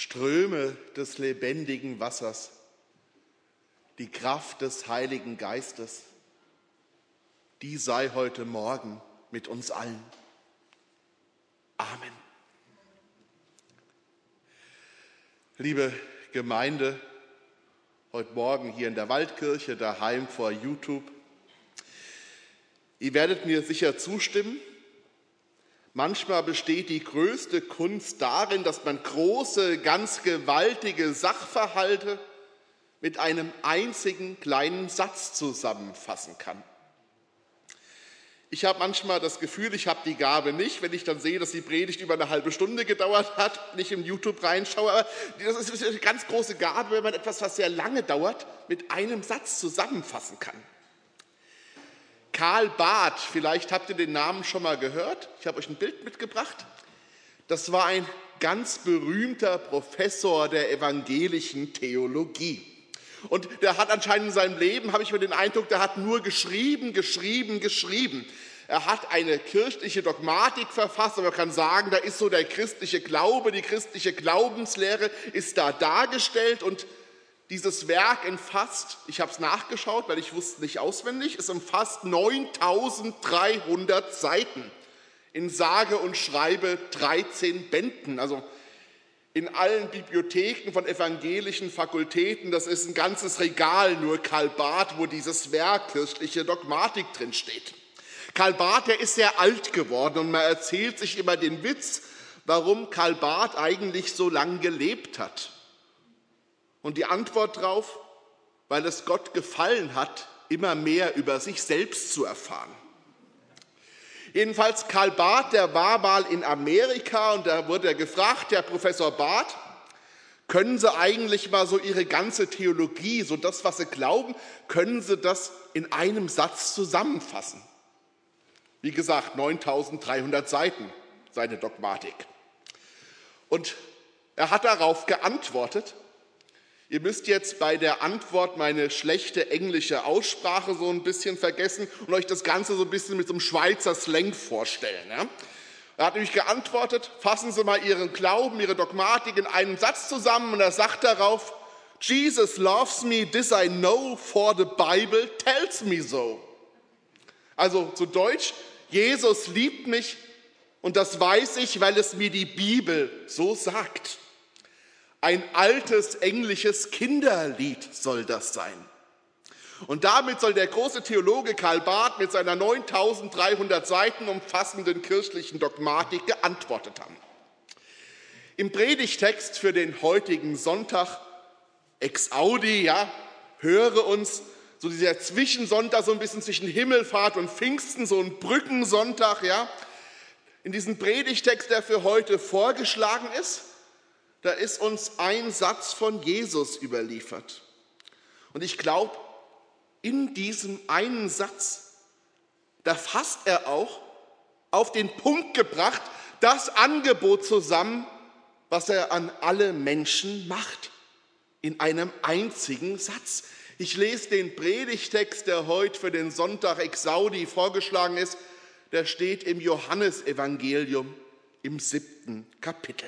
Ströme des lebendigen Wassers, die Kraft des Heiligen Geistes, die sei heute Morgen mit uns allen. Amen. Liebe Gemeinde, heute Morgen hier in der Waldkirche, daheim vor YouTube, ihr werdet mir sicher zustimmen, manchmal besteht die größte Kunst darin, dass man große, ganz gewaltige Sachverhalte mit einem einzigen kleinen Satz zusammenfassen kann. Ich habe manchmal das Gefühl, ich habe die Gabe nicht, wenn ich dann sehe, dass die Predigt über eine halbe Stunde gedauert hat, nicht im YouTube reinschaue. Aber das ist eine ganz große Gabe, wenn man etwas, was sehr lange dauert, mit einem Satz zusammenfassen kann. Karl Barth, vielleicht habt ihr den Namen schon mal gehört. Ich habe euch ein Bild mitgebracht. Das war ein ganz berühmter Professor der evangelischen Theologie. Und der hat anscheinend in seinem Leben, habe ich mir den Eindruck, der hat nur geschrieben. Er hat eine kirchliche Dogmatik verfasst, aber man kann sagen, da ist so der christliche Glaube, die christliche Glaubenslehre ist da dargestellt. Und dieses Werk umfasst, ich habe es nachgeschaut, weil ich wusste nicht auswendig, es umfasst 9300 Seiten in sage und schreibe 13 Bänden. Also in allen Bibliotheken von evangelischen Fakultäten, das ist ein ganzes Regal, nur Karl Barth, wo dieses Werk kirchliche Dogmatik drin steht. Karl Barth, der ist sehr alt geworden und man erzählt sich immer den Witz, warum Karl Barth eigentlich so lang gelebt hat. Und die Antwort darauf, weil es Gott gefallen hat, immer mehr über sich selbst zu erfahren. Jedenfalls Karl Barth, der war mal in Amerika und da wurde er gefragt, Herr Professor Barth, können Sie eigentlich mal so Ihre ganze Theologie, so das, was Sie glauben, können Sie das in einem Satz zusammenfassen? Wie gesagt, 9300 Seiten, seine Dogmatik. Und er hat darauf geantwortet. Ihr müsst jetzt bei der Antwort meine schlechte englische Aussprache so ein bisschen vergessen und euch das Ganze so ein bisschen mit so einem Schweizer Slang vorstellen. Ja? Er hat nämlich geantwortet, fassen Sie mal Ihren Glauben, Ihre Dogmatik in einen Satz zusammen und er sagt darauf, Jesus loves me, this I know, for the Bible tells me so. Also zu Deutsch, Jesus liebt mich und das weiß ich, weil es mir die Bibel so sagt. Ein altes englisches Kinderlied soll das sein. Und damit soll der große Theologe Karl Barth mit seiner 9300 Seiten umfassenden kirchlichen Dogmatik geantwortet haben. Im Predigtext für den heutigen Sonntag, ex audi, ja, höre uns, so dieser Zwischensonntag, so ein bisschen zwischen Himmelfahrt und Pfingsten, so ein Brückensonntag, ja. In diesem Predigtext, der für heute vorgeschlagen ist, da ist uns ein Satz von Jesus überliefert. Und ich glaube, in diesem einen Satz, da fasst er auch auf den Punkt gebracht, das Angebot zusammen, was er an alle Menschen macht, in einem einzigen Satz. Ich lese den Predigtext, der heute für den Sonntag ex audi vorgeschlagen ist, der steht im Johannesevangelium im 7. Kapitel.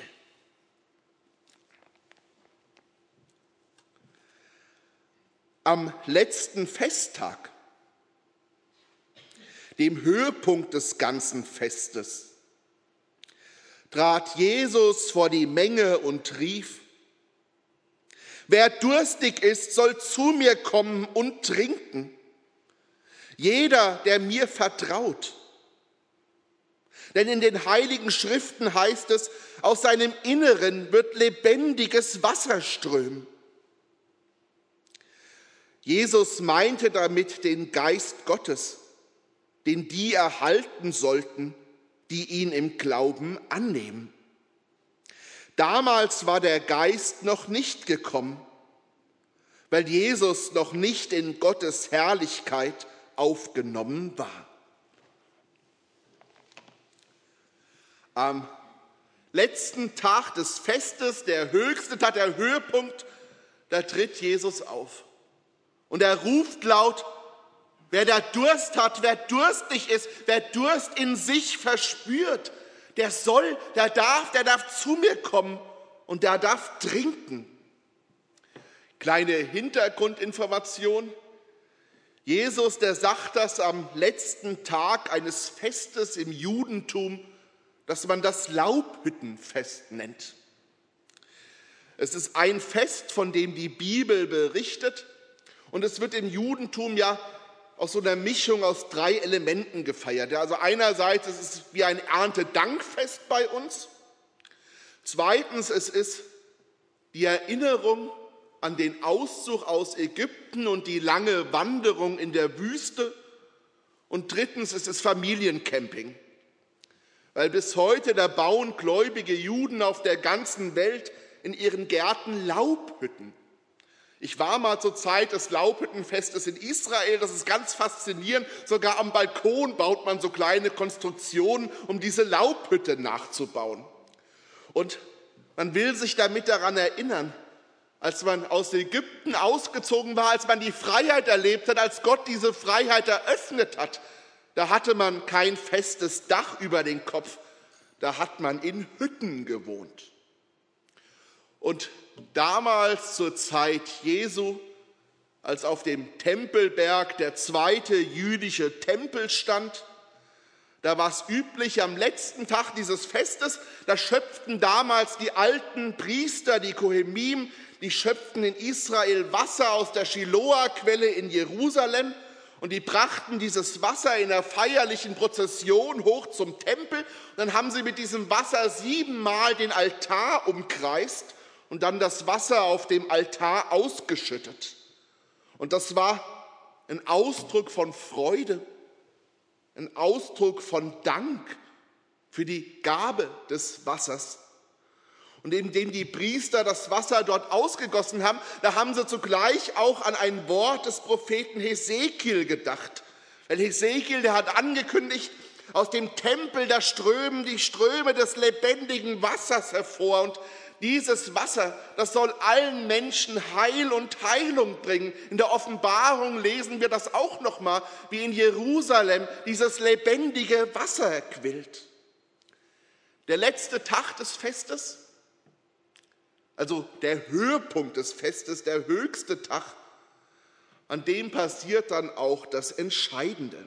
Am letzten Festtag, dem Höhepunkt des ganzen Festes, trat Jesus vor die Menge und rief, wer durstig ist, soll zu mir kommen und trinken. Jeder, der mir vertraut. Denn in den Heiligen Schriften heißt es, aus seinem Inneren wird lebendiges Wasser strömen. Jesus meinte damit den Geist Gottes, den die erhalten sollten, die ihn im Glauben annehmen. Damals war der Geist noch nicht gekommen, weil Jesus noch nicht in Gottes Herrlichkeit aufgenommen war. Am letzten Tag des Festes, der höchste Tag, der Höhepunkt, da tritt Jesus auf. Und er ruft laut, wer da Durst hat, wer durstig ist, wer Durst in sich verspürt, der darf zu mir kommen und der darf trinken. Kleine Hintergrundinformation. Jesus, der sagt das am letzten Tag eines Festes im Judentum, das man das Laubhüttenfest nennt. Es ist ein Fest, von dem die Bibel berichtet, und es wird im Judentum ja aus so einer Mischung aus 3 Elementen gefeiert. Also einerseits es ist wie ein Erntedankfest bei uns. Zweitens, es ist die Erinnerung an den Auszug aus Ägypten und die lange Wanderung in der Wüste. Und drittens, es ist Familiencamping. Weil bis heute, da bauen gläubige Juden auf der ganzen Welt in ihren Gärten Laubhütten. Ich war mal zur Zeit des Laubhüttenfestes in Israel, das ist ganz faszinierend. Sogar am Balkon baut man so kleine Konstruktionen, um diese Laubhütte nachzubauen. Und man will sich damit daran erinnern, als man aus Ägypten ausgezogen war, als man die Freiheit erlebt hat, als Gott diese Freiheit eröffnet hat, da hatte man kein festes Dach über den Kopf, da hat man in Hütten gewohnt. Und damals zur Zeit Jesu, als auf dem Tempelberg der 2. jüdische Tempel stand, da war es üblich, am letzten Tag dieses Festes, da schöpften damals die alten Priester, die Kohanim, die schöpften in Israel Wasser aus der Shiloah-Quelle in Jerusalem und die brachten dieses Wasser in einer feierlichen Prozession hoch zum Tempel. Und dann haben sie mit diesem Wasser 7-mal den Altar umkreist und dann das Wasser auf dem Altar ausgeschüttet. Und das war ein Ausdruck von Freude, ein Ausdruck von Dank für die Gabe des Wassers. Und indem die Priester das Wasser dort ausgegossen haben, da haben sie zugleich auch an ein Wort des Propheten Hesekiel gedacht. Weil Hesekiel, der hat angekündigt, aus dem Tempel, da strömen die Ströme des lebendigen Wassers hervor. Und dieses Wasser, das soll allen Menschen Heil und Heilung bringen. In der Offenbarung lesen wir das auch nochmal, wie in Jerusalem dieses lebendige Wasser quillt. Der letzte Tag des Festes, also der Höhepunkt des Festes, der höchste Tag, an dem passiert dann auch das Entscheidende.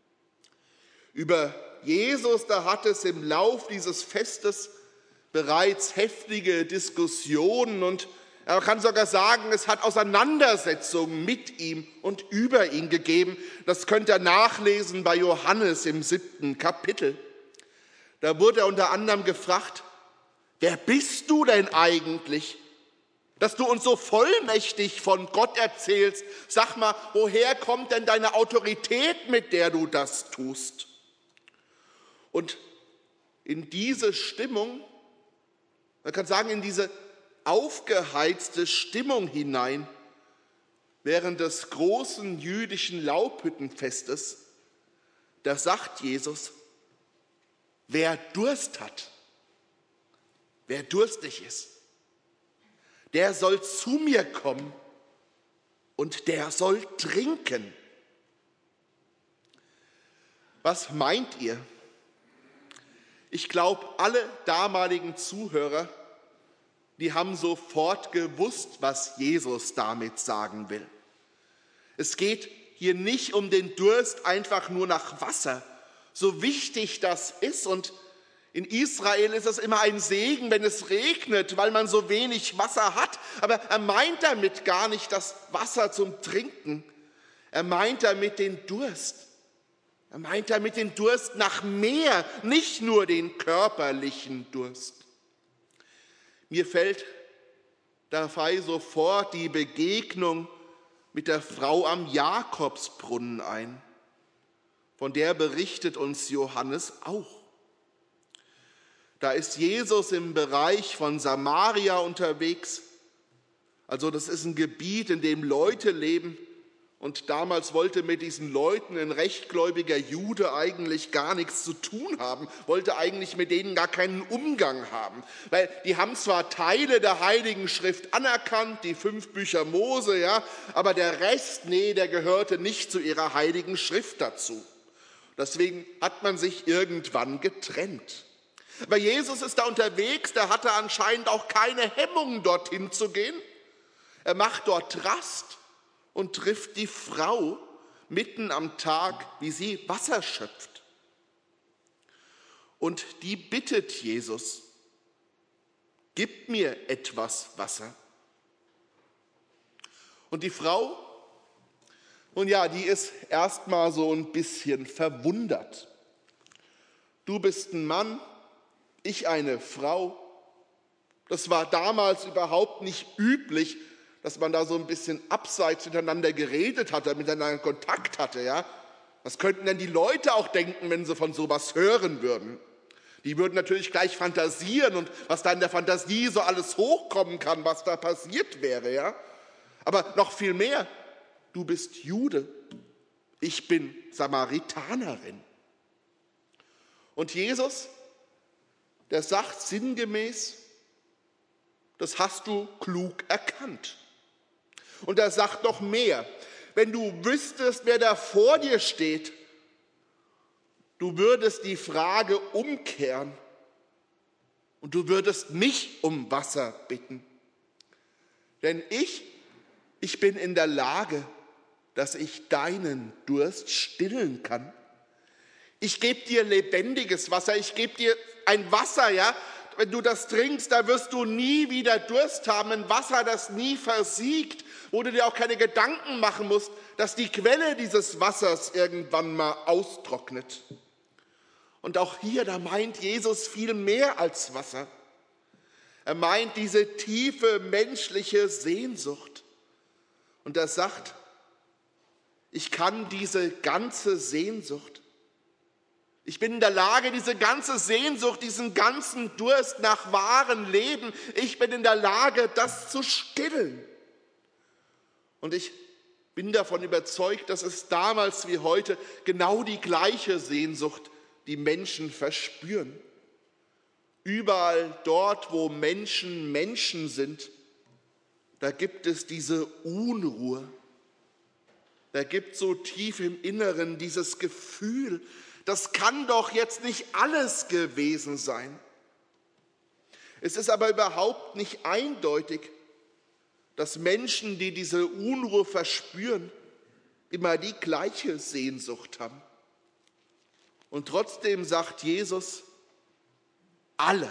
Über Jesus, da hat es im Lauf dieses Festes bereits heftige Diskussionen und man kann sogar sagen, es hat Auseinandersetzungen mit ihm und über ihn gegeben. Das könnt ihr nachlesen bei Johannes im 7. Kapitel. Da wurde er unter anderem gefragt: Wer bist du denn eigentlich, dass du uns so vollmächtig von Gott erzählst? Sag mal, woher kommt denn deine Autorität, mit der du das tust? Und in diese Stimmung, man kann sagen, in diese aufgeheizte Stimmung hinein, während des großen jüdischen Laubhüttenfestes, da sagt Jesus: Wer Durst hat, wer durstig ist, der soll zu mir kommen und der soll trinken. Was meint ihr? Ich glaube, alle damaligen Zuhörer, die haben sofort gewusst, was Jesus damit sagen will. Es geht hier nicht um den Durst einfach nur nach Wasser, so wichtig das ist. Und in Israel ist es immer ein Segen, wenn es regnet, weil man so wenig Wasser hat. Aber er meint damit gar nicht das Wasser zum Trinken. Er meint damit den Durst. Er meint damit den Durst nach mehr, nicht nur den körperlichen Durst. Mir fällt dabei sofort die Begegnung mit der Frau am Jakobsbrunnen ein. Von der berichtet uns Johannes auch. Da ist Jesus im Bereich von Samaria unterwegs. Also das ist ein Gebiet, in dem Leute leben. Und damals wollte mit diesen Leuten ein rechtgläubiger Jude eigentlich gar nichts zu tun haben, wollte eigentlich mit denen gar keinen Umgang haben. Weil die haben zwar Teile der Heiligen Schrift anerkannt, die 5 Bücher Mose, ja, aber der Rest, nee, der gehörte nicht zu ihrer Heiligen Schrift dazu. Deswegen hat man sich irgendwann getrennt. Aber Jesus ist da unterwegs, der hatte anscheinend auch keine Hemmungen, dorthin zu gehen. Er macht dort Rast und trifft die Frau mitten am Tag, wie sie Wasser schöpft. Und die bittet Jesus, gib mir etwas Wasser. Und die Frau, nun ja, die ist erstmal so ein bisschen verwundert. Du bist ein Mann, ich eine Frau. Das war damals überhaupt nicht üblich, dass man da so ein bisschen abseits miteinander geredet hatte, miteinander Kontakt hatte. Ja? Was könnten denn die Leute auch denken, wenn sie von sowas hören würden? Die würden natürlich gleich fantasieren und was da in der Fantasie so alles hochkommen kann, was da passiert wäre. Ja? Aber noch viel mehr, du bist Jude, ich bin Samaritanerin. Und Jesus, der sagt sinngemäß, das hast du klug erkannt. Und er sagt noch mehr, wenn du wüsstest, wer da vor dir steht, du würdest die Frage umkehren und du würdest mich um Wasser bitten. Denn ich bin in der Lage, dass ich deinen Durst stillen kann. Ich gebe dir lebendiges Wasser, ich gebe dir ein Wasser, ja. Wenn du das trinkst, da wirst du nie wieder Durst haben. Ein Wasser, das nie versiegt, wo du dir auch keine Gedanken machen musst, dass die Quelle dieses Wassers irgendwann mal austrocknet. Und auch hier, da meint Jesus viel mehr als Wasser. Er meint diese tiefe menschliche Sehnsucht. Und er sagt, ich kann diese ganze Sehnsucht, ich bin in der Lage, diese ganze Sehnsucht, diesen ganzen Durst nach wahrem Leben, ich bin in der Lage, das zu stillen. Und ich bin davon überzeugt, dass es damals wie heute genau die gleiche Sehnsucht die Menschen verspüren. Überall dort, wo Menschen Menschen sind, da gibt es diese Unruhe. Da gibt es so tief im Inneren dieses Gefühl, das kann doch jetzt nicht alles gewesen sein. Es ist aber überhaupt nicht eindeutig, dass Menschen, die diese Unruhe verspüren, immer die gleiche Sehnsucht haben. Und trotzdem sagt Jesus, alle,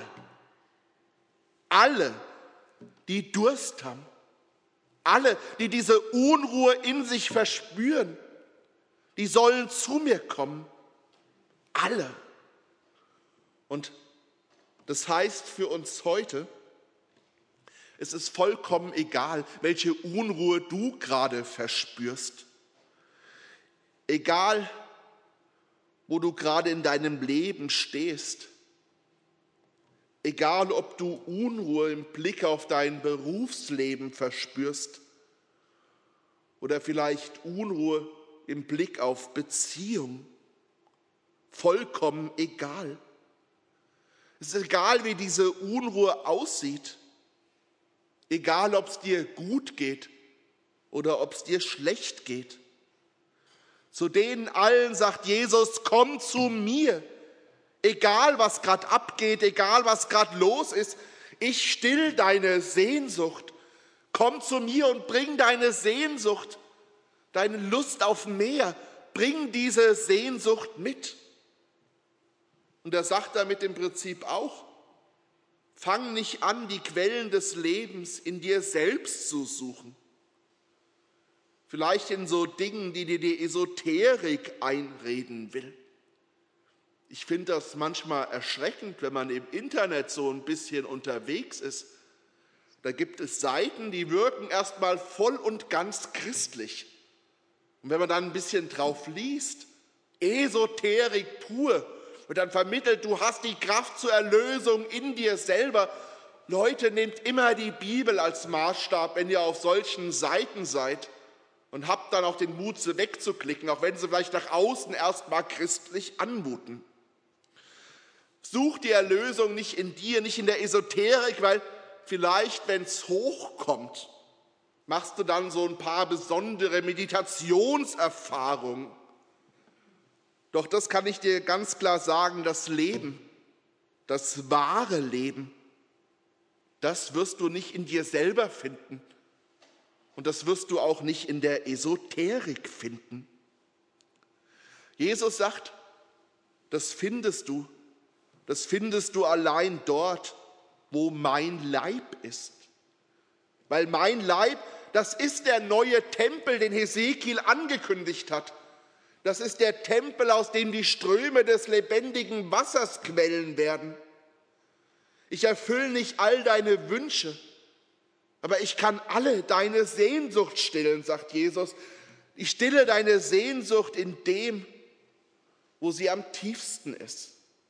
die Durst haben, alle, die diese Unruhe in sich verspüren, die sollen zu mir kommen. Alle. Und das heißt für uns heute, es ist vollkommen egal, welche Unruhe du gerade verspürst. Egal, wo du gerade in deinem Leben stehst. Egal, ob du Unruhe im Blick auf dein Berufsleben verspürst oder vielleicht Unruhe im Blick auf Beziehung. Vollkommen egal. Es ist egal, wie diese Unruhe aussieht. Egal, ob es dir gut geht oder ob es dir schlecht geht. Zu denen allen sagt Jesus, komm zu mir. Egal, was gerade abgeht, egal, was gerade los ist, ich still deine Sehnsucht. Komm zu mir und bring deine Sehnsucht, deine Lust auf mehr. Bring diese Sehnsucht mit. Und er sagt damit im Prinzip auch, fang nicht an, die Quellen des Lebens in dir selbst zu suchen. Vielleicht in so Dingen, die dir die Esoterik einreden will. Ich finde das manchmal erschreckend, wenn man im Internet so ein bisschen unterwegs ist. Da gibt es Seiten, die wirken erstmal voll und ganz christlich. Und wenn man dann ein bisschen drauf liest, Esoterik pur, wird dann vermittelt, du hast die Kraft zur Erlösung in dir selber. Leute, nehmt immer die Bibel als Maßstab, wenn ihr auf solchen Seiten seid und habt dann auch den Mut, sie wegzuklicken, auch wenn sie vielleicht nach außen erstmal christlich anmuten. Such die Erlösung nicht in dir, nicht in der Esoterik, weil vielleicht, wenn es hochkommt, machst du dann so ein paar besondere Meditationserfahrungen. Doch das kann ich dir ganz klar sagen, das Leben das wahre Leben, das wirst du nicht in dir selber finden und das wirst du auch nicht in der Esoterik finden. Jesus sagt, das findest du allein dort, wo mein Leib ist. Weil mein Leib, das ist der neue Tempel, den Hesekiel angekündigt hat. Das ist der Tempel, aus dem die Ströme des lebendigen Wassers quellen werden. Ich erfülle nicht all deine Wünsche, aber ich kann alle deine Sehnsucht stillen, sagt Jesus. Ich stille deine Sehnsucht in dem, wo sie am tiefsten ist.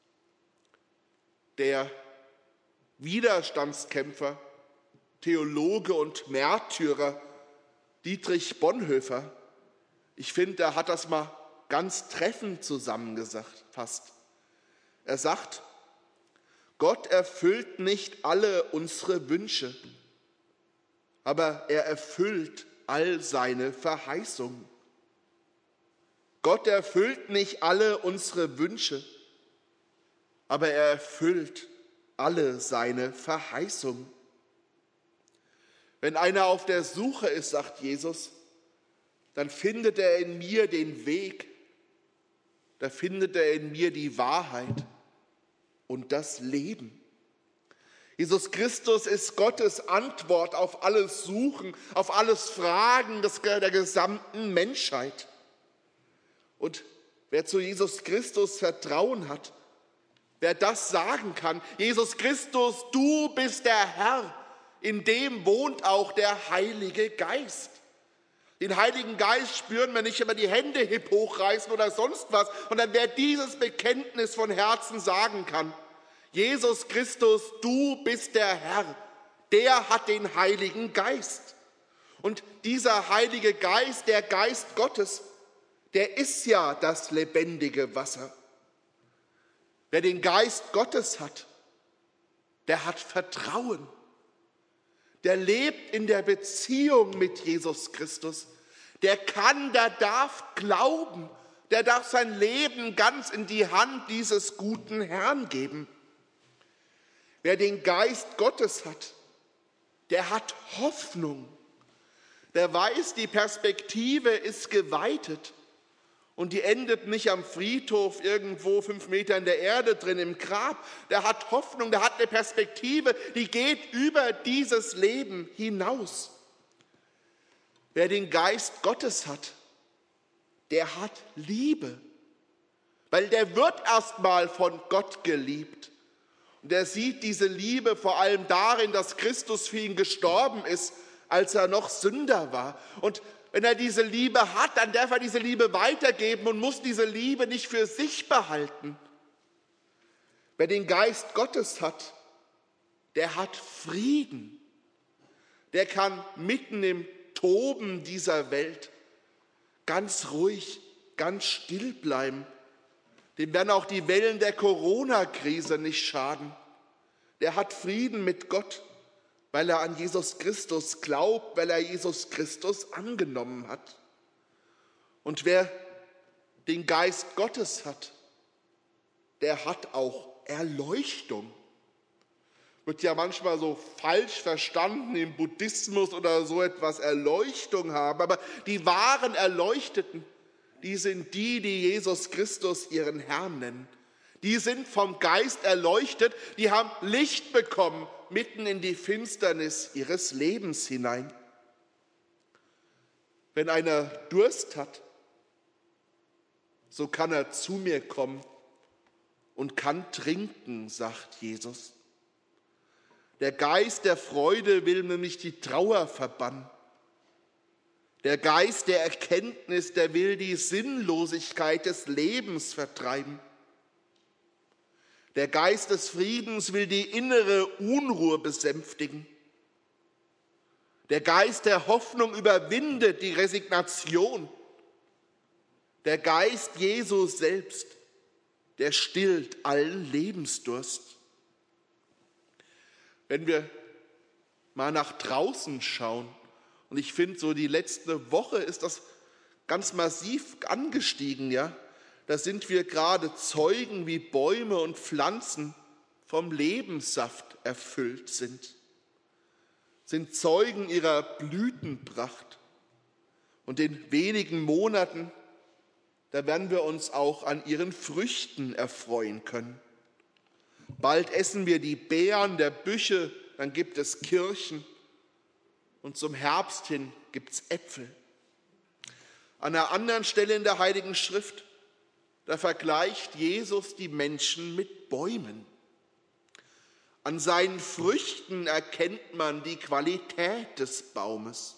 Der Widerstandskämpfer, Theologe und Märtyrer Dietrich Bonhoeffer, ich finde, er hat das mal ganz treffend zusammengefasst. Er sagt, Gott erfüllt nicht alle unsere Wünsche, aber er erfüllt all seine Verheißungen. Gott erfüllt nicht alle unsere Wünsche, aber er erfüllt alle seine Verheißungen. Wenn einer auf der Suche ist, sagt Jesus, dann findet er in mir den Weg, da findet er in mir die Wahrheit und das Leben. Jesus Christus ist Gottes Antwort auf alles Suchen, auf alles Fragen der gesamten Menschheit. Und wer zu Jesus Christus Vertrauen hat, wer das sagen kann, Jesus Christus, du bist der Herr, in dem wohnt auch der Heilige Geist. Den Heiligen Geist spüren wir nicht, wenn wir die Hände hip hochreißen oder sonst was, sondern wer dieses Bekenntnis von Herzen sagen kann, Jesus Christus, du bist der Herr, der hat den Heiligen Geist. Und dieser Heilige Geist, der Geist Gottes, der ist ja das lebendige Wasser. Wer den Geist Gottes hat, der hat Vertrauen. Der lebt in der Beziehung mit Jesus Christus. Der darf glauben. Der darf sein Leben ganz in die Hand dieses guten Herrn geben. Wer den Geist Gottes hat, der hat Hoffnung. Der weiß, die Perspektive ist geweitet. Und die endet nicht am Friedhof irgendwo 5 Meter in der Erde drin im Grab. Der hat Hoffnung, der hat eine Perspektive, die geht über dieses Leben hinaus. Wer den Geist Gottes hat, der hat Liebe. Weil der wird erstmal von Gott geliebt. Und er sieht diese Liebe vor allem darin, dass Christus für ihn gestorben ist, als er noch Sünder war. Und wenn er diese Liebe hat, dann darf er diese Liebe weitergeben und muss diese Liebe nicht für sich behalten. Wer den Geist Gottes hat, der hat Frieden. Der kann mitten im Toben dieser Welt ganz ruhig, ganz still bleiben. Dem werden auch die Wellen der Corona-Krise nicht schaden. Der hat Frieden mit Gott, weil er an Jesus Christus glaubt, weil er Jesus Christus angenommen hat. Und wer den Geist Gottes hat, der hat auch Erleuchtung. Wird ja manchmal so falsch verstanden im Buddhismus oder so etwas, Erleuchtung haben. Aber die wahren Erleuchteten, die sind die Jesus Christus ihren Herrn nennen. Die sind vom Geist erleuchtet, die haben Licht bekommen mitten in die Finsternis ihres Lebens hinein. Wenn einer Durst hat, so kann er zu mir kommen und kann trinken, sagt Jesus. Der Geist der Freude will nämlich die Trauer verbannen. Der Geist der Erkenntnis, der will die Sinnlosigkeit des Lebens vertreiben. Der Geist des Friedens will die innere Unruhe besänftigen. Der Geist der Hoffnung überwindet die Resignation. Der Geist Jesu selbst, der stillt allen Lebensdurst. Wenn wir mal nach draußen schauen, und ich finde, so die letzte Woche ist das ganz massiv angestiegen, ja. Da sind wir gerade Zeugen, wie Bäume und Pflanzen vom Lebenssaft erfüllt sind Zeugen ihrer Blütenpracht. Und in wenigen Monaten, da werden wir uns auch an ihren Früchten erfreuen können. Bald essen wir die Beeren der Büsche, dann gibt es Kirschen und zum Herbst hin gibt es Äpfel. An einer anderen Stelle in der Heiligen Schrift, da vergleicht Jesus die Menschen mit Bäumen. An seinen Früchten erkennt man die Qualität des Baumes.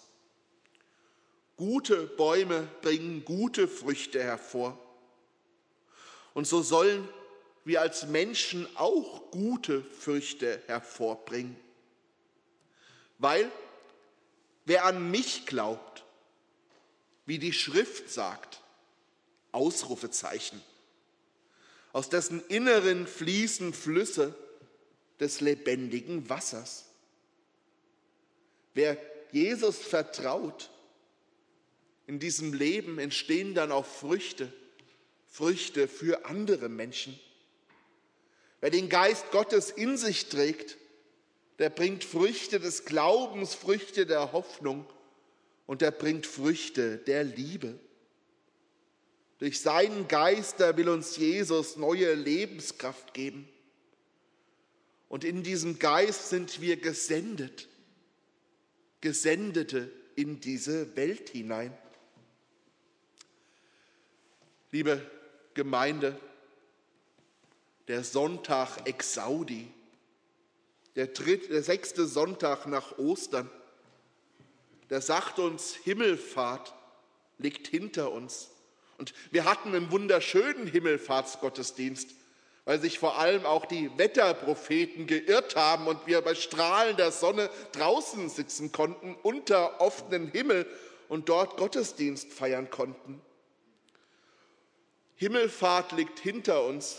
Gute Bäume bringen gute Früchte hervor. Und so sollen wir als Menschen auch gute Früchte hervorbringen. Weil wer an mich glaubt, wie die Schrift sagt, Ausrufezeichen, aus dessen Inneren fließen Flüsse des lebendigen Wassers. Wer Jesus vertraut, in diesem Leben entstehen dann auch Früchte für andere Menschen. Wer den Geist Gottes in sich trägt, der bringt Früchte des Glaubens, Früchte der Hoffnung und der bringt Früchte der Liebe. Durch seinen Geist, da will uns Jesus neue Lebenskraft geben. Und in diesem Geist sind wir gesendet, Gesendete in diese Welt hinein. Liebe Gemeinde, der Sonntag Exaudi, der 6. Sonntag nach Ostern, der sagt uns, Himmelfahrt liegt hinter uns. Und wir hatten einen wunderschönen Himmelfahrtsgottesdienst, weil sich vor allem auch die Wetterpropheten geirrt haben und wir bei strahlender Sonne draußen sitzen konnten, unter offenem Himmel und dort Gottesdienst feiern konnten. Himmelfahrt liegt hinter uns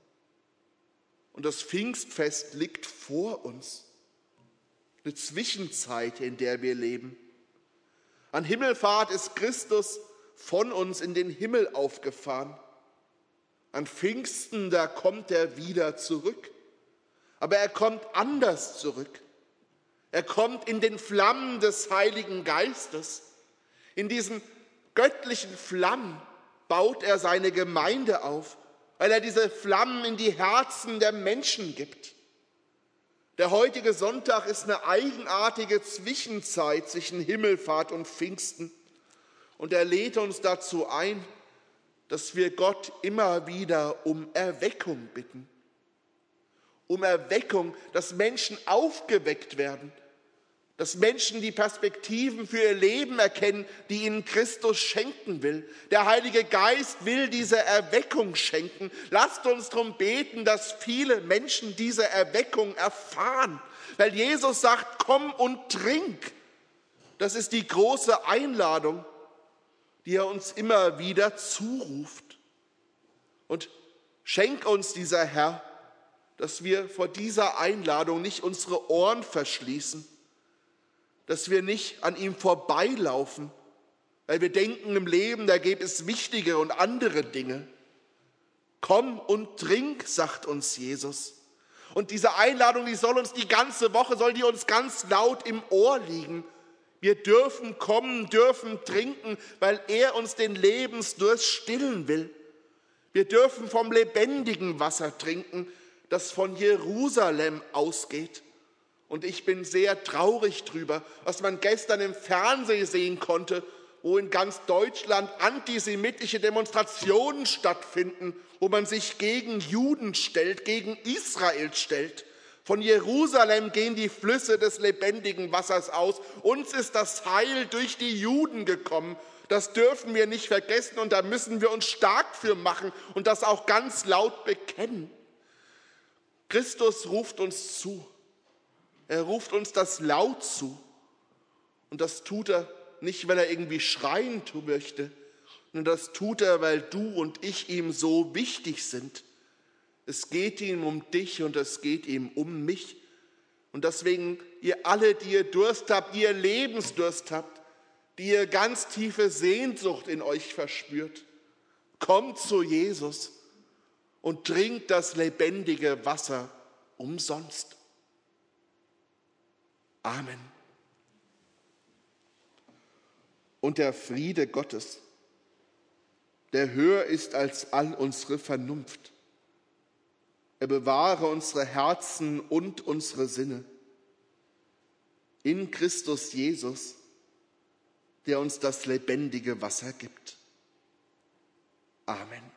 und das Pfingstfest liegt vor uns. Eine Zwischenzeit, in der wir leben. An Himmelfahrt ist Christus von uns in den Himmel aufgefahren. An Pfingsten, da kommt er wieder zurück. Aber er kommt anders zurück. Er kommt in den Flammen des Heiligen Geistes. In diesen göttlichen Flammen baut er seine Gemeinde auf, weil er diese Flammen in die Herzen der Menschen gibt. Der heutige Sonntag ist eine eigenartige Zwischenzeit zwischen Himmelfahrt und Pfingsten. Und er lädt uns dazu ein, dass wir Gott immer wieder um Erweckung bitten. Um Erweckung, dass Menschen aufgeweckt werden, dass Menschen die Perspektiven für ihr Leben erkennen, die ihnen Christus schenken will. Der Heilige Geist will diese Erweckung schenken. Lasst uns darum beten, dass viele Menschen diese Erweckung erfahren. Weil Jesus sagt, komm und trink. Das ist die große Einladung, die er uns immer wieder zuruft. Und schenk uns dieser Herr, dass wir vor dieser Einladung nicht unsere Ohren verschließen, dass wir nicht an ihm vorbeilaufen, weil wir denken im Leben, da gäbe es wichtige und andere Dinge. Komm und trink, sagt uns Jesus. Und diese Einladung, die soll uns die ganze Woche, soll die uns ganz laut im Ohr liegen. Wir dürfen kommen, dürfen trinken, weil er uns den Lebensdurst stillen will. Wir dürfen vom lebendigen Wasser trinken, das von Jerusalem ausgeht. Und ich bin sehr traurig drüber, was man gestern im Fernsehen sehen konnte, wo in ganz Deutschland antisemitische Demonstrationen stattfinden, wo man sich gegen Juden stellt, gegen Israel stellt. Von Jerusalem gehen die Flüsse des lebendigen Wassers aus. Uns ist das Heil durch die Juden gekommen. Das dürfen wir nicht vergessen und da müssen wir uns stark für machen und das auch ganz laut bekennen. Christus ruft uns zu. Er ruft uns das laut zu. Und das tut er nicht, weil er irgendwie schreien möchte, sondern das tut er, weil du und ich ihm so wichtig sind. Es geht ihm um dich und es geht ihm um mich. Und deswegen, ihr alle, die ihr Durst habt, die ihr Lebensdurst habt, die ihr ganz tiefe Sehnsucht in euch verspürt, kommt zu Jesus und trinkt das lebendige Wasser umsonst. Amen. Und der Friede Gottes, der höher ist als all unsere Vernunft, er bewahre unsere Herzen und unsere Sinne in Christus Jesus, der uns das lebendige Wasser gibt. Amen.